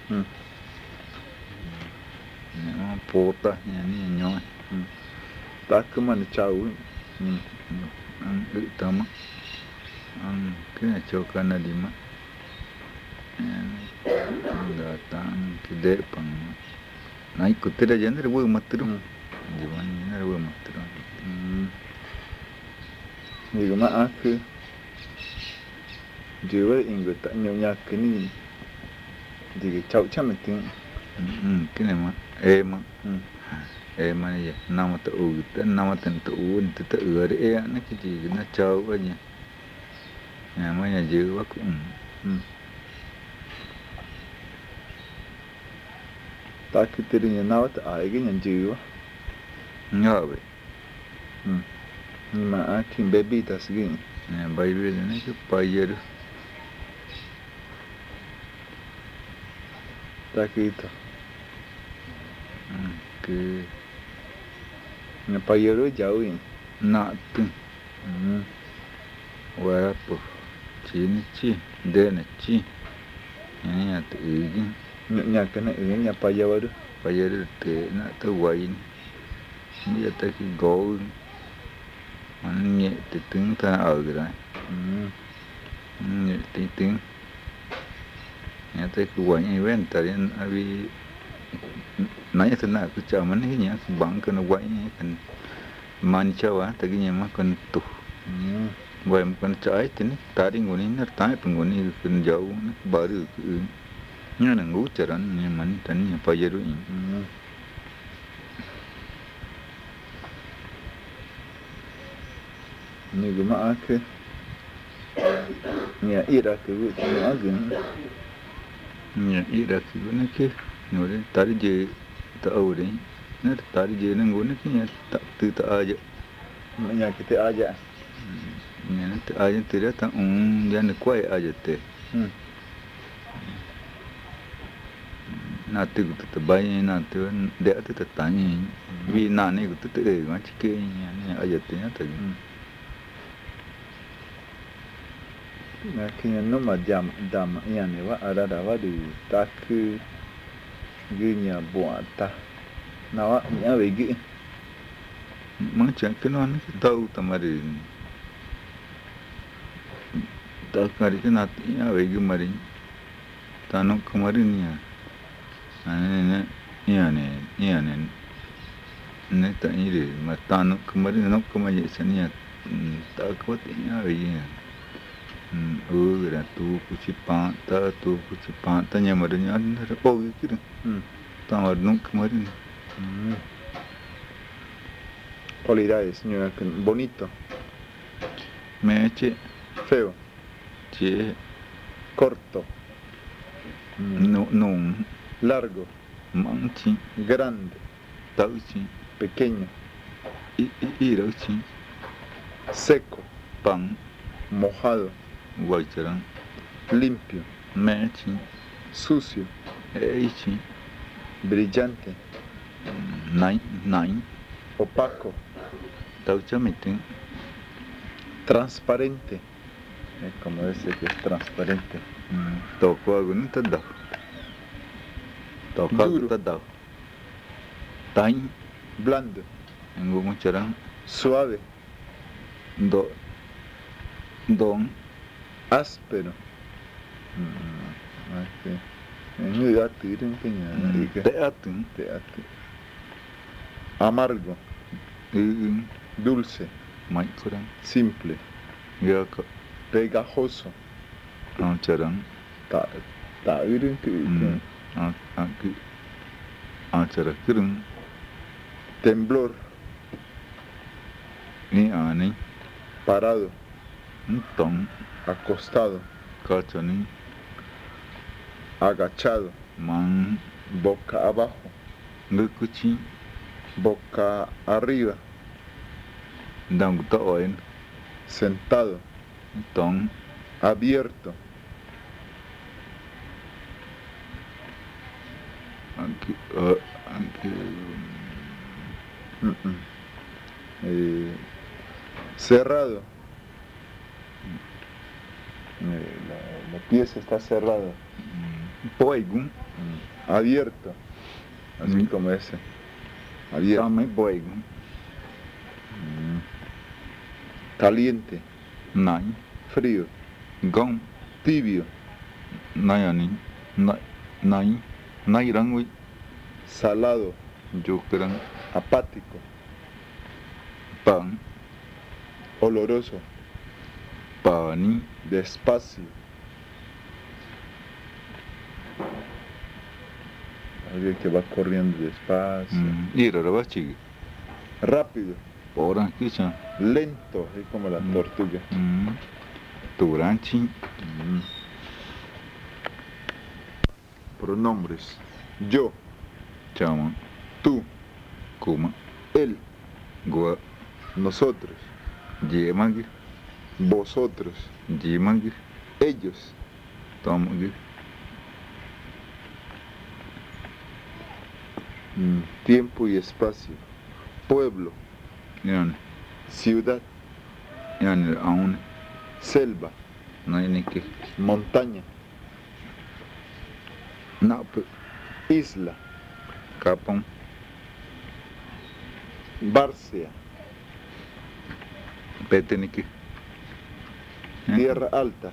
llaman pota, llaman ñoy. Takuman chau. Ang utama, ang kena chokan adima, datang kede pang, naik kutera jangan rebu matru, jaman jangan rebu matru. Digo maake jiwa ingo ta nyonya kini diga chau chamatin. Kene ma ema ya nama ta u ta nama tan ta u ta ta ur e na ki ji na chau ba nya ya ma ya ji wa ku Ta kitiri na wata aige nya jiwa. nga be Ni maake bebidas gi. ne bai be ne ki payer Ta kita. ke Na payero jawi. na tu wa po chi ni chi de na chi ni ya tu gi Nya kana nya payawaru. payer te na ta wai ni ya ta ki go man ni te tung ta ở ra tí tiếng nghe tới cái quay như vậy ta đến vì nãy giờ nào cứ chờ mình cái nhá bằng cái nó quay cái man chơi á tới cái nhà mà con tụ vậy mà con trái thì ta đi ngồi nó tái phần ngồi này con dâu nó bờ được nhớ là ngủ chờ anh nhưng mình tránh phải giờ rồi Nigo maake nya ira ke wuti magun. nhà ít là cái nó kia ngồi đấy ta đi về ta ở đấy nó ta đi về nó ngồi nó cái nhà ta từ ta ở Nya kite aja. nhà nó ta ở từ đó ta giờ nó quay ở thế na tu tu bay na tu de tu tanya vì na này tu tu mà chỉ cái nhà ở thế nó tu Na kinya no ma dam ya ne wa arada wa du taku ginya buata. Na wa nya we gi. mang chẳng cái nó tàu tầm rồi ta cái cái nào nhà về cái mà đi ta nó không mà đi nha anh này này ta như thế mà ta nó không mà đi nó không mà vậy sao nha ta có thể nhà về là tu kucipan ta nhà mà đi nhà nó rất bao cái đó ta mà nó không mà đi Cualidades, señora. Bonito. mẹ chị Feo. chị Corto. nung Largo. măng chị Grande. tao chị Pequeño. đâu chị Seco. bằng Mojado. quay trở Limpio. mẹ chị Sucio. ấy chị Brillante. nãy Opaco. tao cho mày tiếng Transparente. Como dice que es transparente. tao qua cũng tất đầu tao qua cũng tất đầu tánh Blando. anh cũng chờ rằng Suave. đón Áspero. Ok. Người đã tứ đến cái nhà này kìa. tệ tiếng Te ate. Amargo. Dulce. mai kurang simple, ya ko pegajoso, charang ta irin que cara kurang temblor, ni ani parado, tong acostado, kachani agachado, mang boca abajo, ngukuchi boca arriba, dang to oin sentado, tong abierto, anki cerrado. La pieza está cerrada. poigun Abierto. Así como ese. Abierto. tamai poigun Caliente. nai Frío. gong Tibio. nai ani nai rangui Salado. jokrang Apático. pang Oloroso. pani Despacio. Alguien que va corriendo despacio. irarabachi Rápido. poran kicha Lento. Así como la tortuga. turanchi Pronombres. Yo. chama Tú. kuma Él. gua Nosotros. jemagi Vosotros. jemagi Ellos. tomagi Tiempo y espacio. Pueblo. yan Ciudad. aun Selva. nai niki Montaña. nap Isla. kapong Bárcea. pete niki Tierra alta.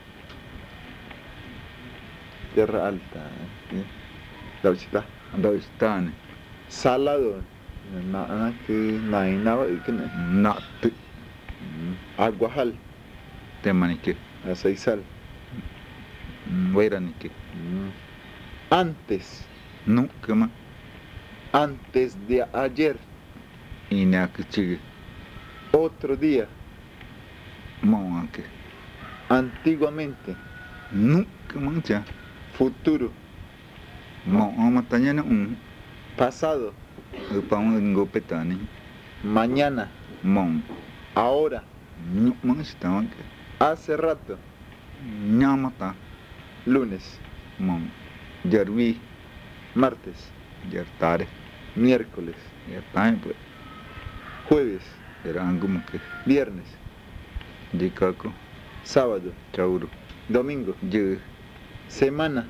Tierra alta. La visita. Andavistane Salado. Nada que nada que nat Aguajal. temaniki Aceizal. wairaniki Antes. nukama Antes de ayer. inakichigi Otro día. mawanke Antiguamente. nukama Futuro. matanya na Pasado. upang ngopetani Mañana. mong Ahora. nukmang sitawanke Hace rato. nyamata Lunes. mong jarwi Martes. jartare Miércoles. jartare pues Jueves. jarangumke Viernes. jikako Sábado. chauru Domingo. je Semana.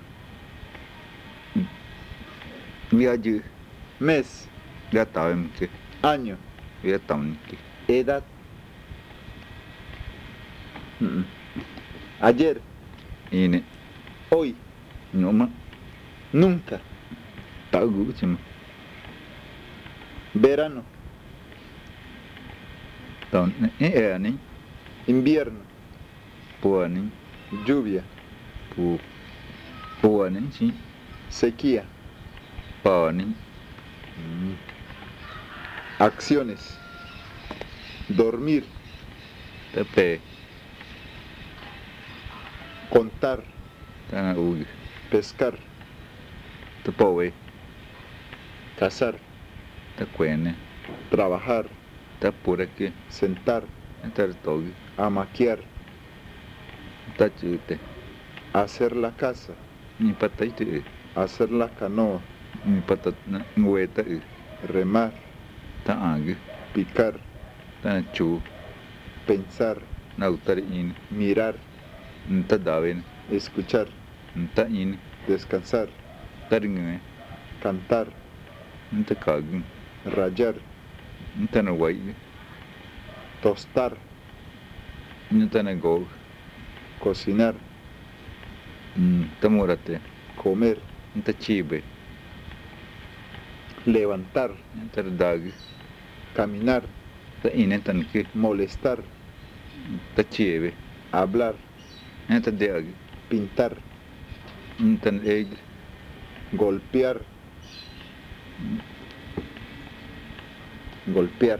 viaje Mes. yatawemke Año. yatamniki Edad. Ayer. ine Hoy. nyoma Nunca. tagu chima Verano. ton ani Invierno. puani Lluvia. puani si Sequía. pani Acciones. Dormir. tepe Contar. tana ugi Pescar. tepowe Cazar. tekwene Trabajar. tepureke Sentar. tertogi Amaquear. tachute Hacer la casa. ni pataite Hacer la canoa. ni patat ngweta Remar. taagi Picar. tana chu Pensar. nautari in Mirar. ntadawen Escuchar. nta in Descansar. taringe Cantar. ntakagi Rayar. ntana wai Tostar. ntana go Cocinar. tamurate Comer. ntachibe Levantar. ntardagi Caminar. ta ine tan ki molestar, ta chieve hablar, ta de pintar, tan egg golpear, golpear.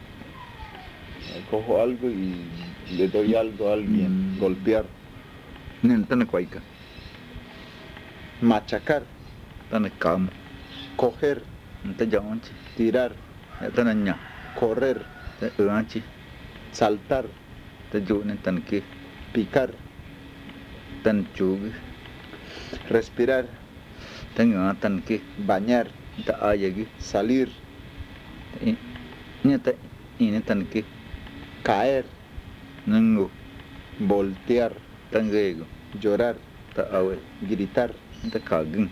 Cojo algo y le doy algo a alguien, golpear, nen tan kwaika machacar, tan kam coger, ta jawanchi tirar, tan nya correr, ta anchi saltar, ta ju nen tan ki picar, tan chug respirar, tan tan ki bañar, ta ayagi salir, nya ta ine tan ki caer, nangu voltear, tan gego llorar, ta awe gritar, ta kagin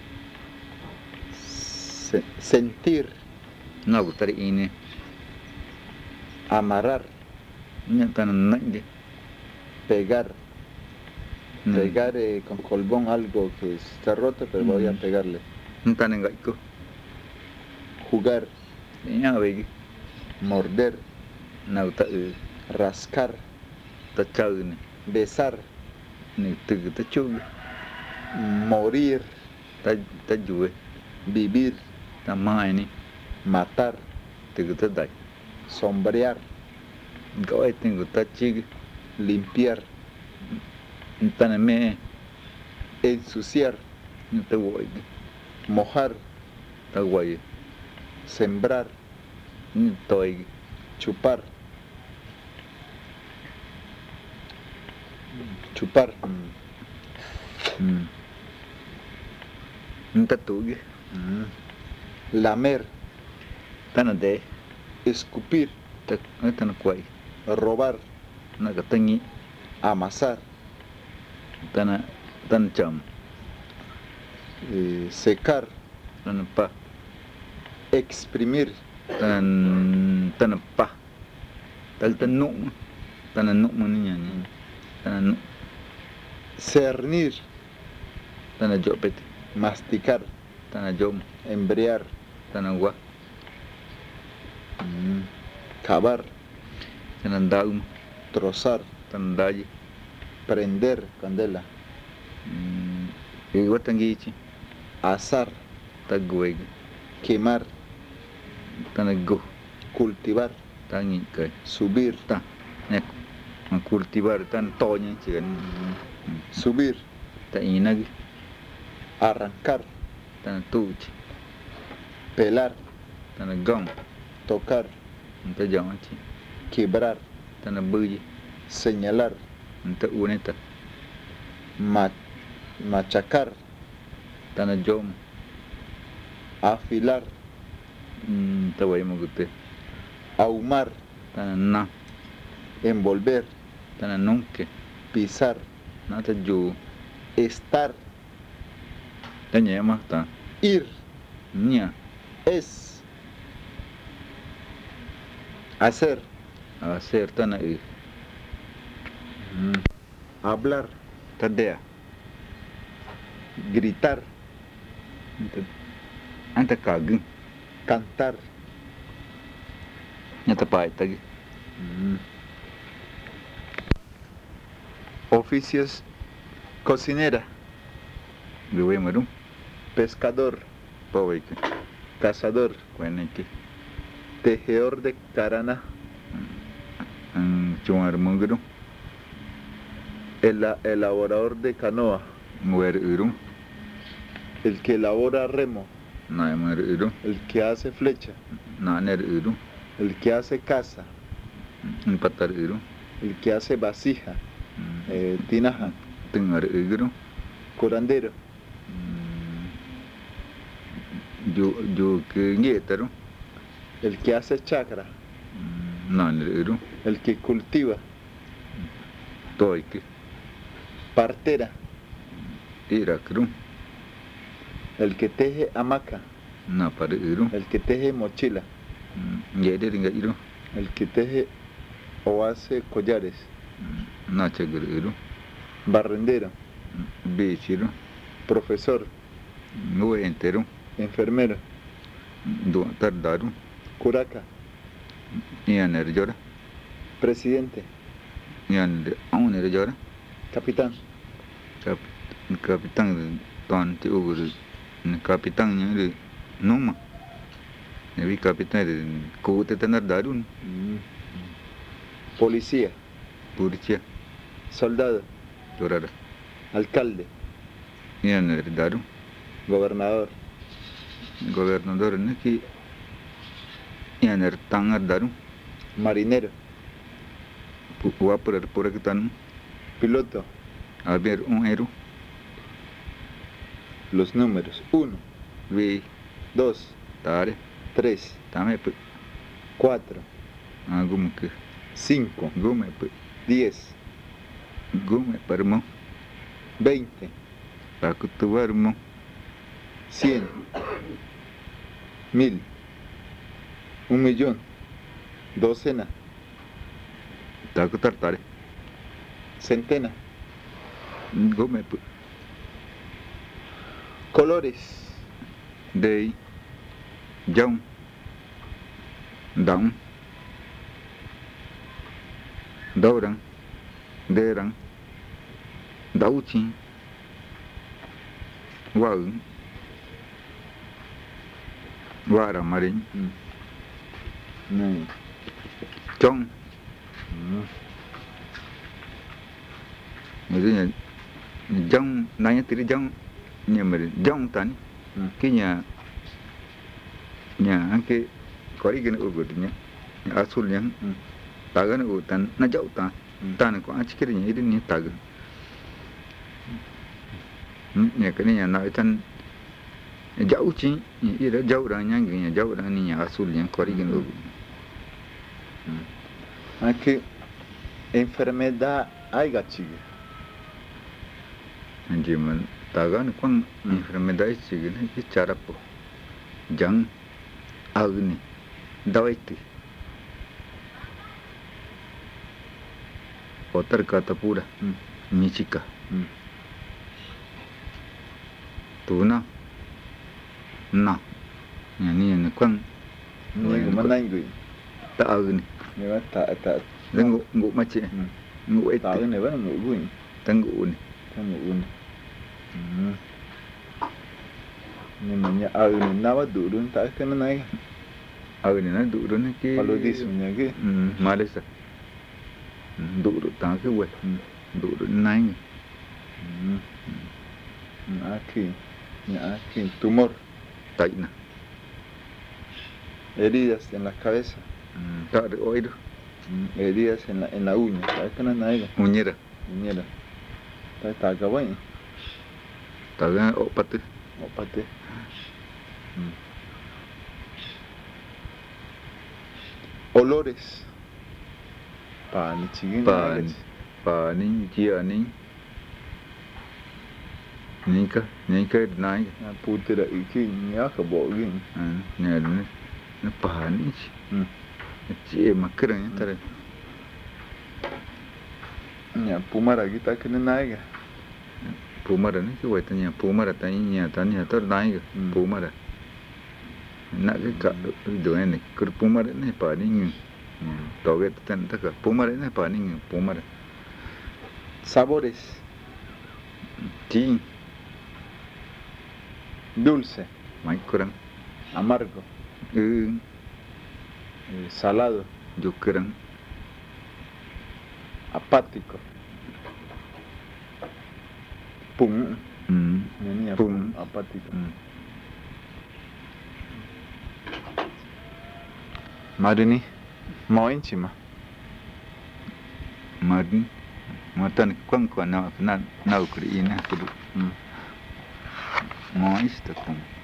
sentir, nagu tar ine amarrar, nya tan nange pegar. Pegar con colbón algo que está roto, pero voy a pegarle. tan ngaiko Jugar, nya wegi morder, nagu ta rascar, ta chagne besar, ni tug ta chug morir, ta juwe vivir, ta maini matar, tug ta dai sombrear, gawai tingu ta chig limpiar, tan me ensuciar, ta woi mojar, ta wai sembrar, ni toy chupar, chupar, ta tugi lamer, tan de escupir, ta tan kwai robar, na ka tangi amasar, tan cham secar, tan pa exprimir, tan pa tan nu ni nya tan nu cernir, tan jopet masticar, tan jom embriar, tan wa cavar, tan daum trozar, tan daji prender, candela, watangi chi asar, ta gweg quemar, tan go cultivar, tan kai subir, ta nek cultivar tan toña chi subir, ta inagi arrancar, tan tuchi pelar, tan gong tocar, ta jawanchi quebrar, tan buji señalar, ta uneta machacar, tan jom afilar, ta wai mogute ahumar, tan na envolver, tan nunke pisar, na ta ju estar, ta nyema ta ir, nya es, hacer, hacer tan hablar, ta dea gritar, anta kagin cantar, nya ta pai tagi oficios, cocinera, gwe marum pescador, pa wai ke cazador, kwene ke tejedor de carana, chungar mungru elaborador de canoa, wer urum el que elabora remo, na mer urum el que hace flecha, na ner urum el que hace casa, patar urum el que hace vasija, tinaja, tengar urum curandero, ju ke ngetaru el que hace chacra, na ner urum el que cultiva, toy ke partera, irakrum el que teje hamaca, na par urum el que teje mochila, ngede ringa irum el que teje o hace collares, na chagar urum barrendero, be chirum profesor, ngwe enterum enfermero, do tar darum curaca, Ian Erjora, Presidente. Ian Aun Erjora, Capitán. Capitán de Ton Tiugur, Capitán de Numa, el capitán de Cute Tener Darun, Policía. Purcia, Soldado. Dorada, Alcalde. Ian Daru, Gobernador. Gobernador Neki, Ian Tangar Daru, Marinero. Wapur Purakitan, Piloto. Haber un héroe, Los números. 1, Vi, 2, Tare, 3, Tame, 4, Agumke, 5, Gume, 10, Gume, Parmo, 20, Pakutuarmo, 100, 1000, 1.000.000, docena, Takutartare, centena. Gume, Colores. Dei, Jong, Dong, Dorang, Derang, Dauchi, Waung, Wara Marin, Chong, Maksudnya Jong, nanya tiri Jong, nyamari Jong tani, kinya nya ke kori gini ugurnya asulnya tagan utan na jauh tan ko achikirnya ini ni tagan nya kene na itan jauh ci ira jauh ranya gini jauh rani asulnya kori gini ugur Aquí, enfermedad hay gachiga. anjiman tagan kon enfermedad sigini cara po jang agni dawaiti otar kata pura michika tuna na yani kwan Ni manangui. ta agni Ni va ta. ngu machi ngu Ta ete ni va ngui. tangu ni Ta ngui. Ni manya ni nawa durun ta kana nai. agni na duru ni ki Paludismo nya ge. malesa duru ta ke we duru nai Aquí, tumor. taina Heridas en la cabeza. ta de oido Heridas en la uña. Ta kana nai. unyera Uñera. Ta gabai. ta ga opatu Opate. Olores. Pani chigin. pa ni chia ni nika nai Putera iki nya ka bo gin. nya ni pa ni chi makran tare Nya pumara kita kana nai. pumara ni ki weta nya pumara ta nya tor nai ga pumara na ke ka do ni kur pumara ni pa ni to ge tan ta ka pumara ni pa ni pumara Sabores. ti Dulce. mai kurang Amargo. Salado. jo kurang Apático. Pum. Nani Pum. apático. Marini. Mau íntima. marin matan kwang kwa na ukri ina kudu mo ista kum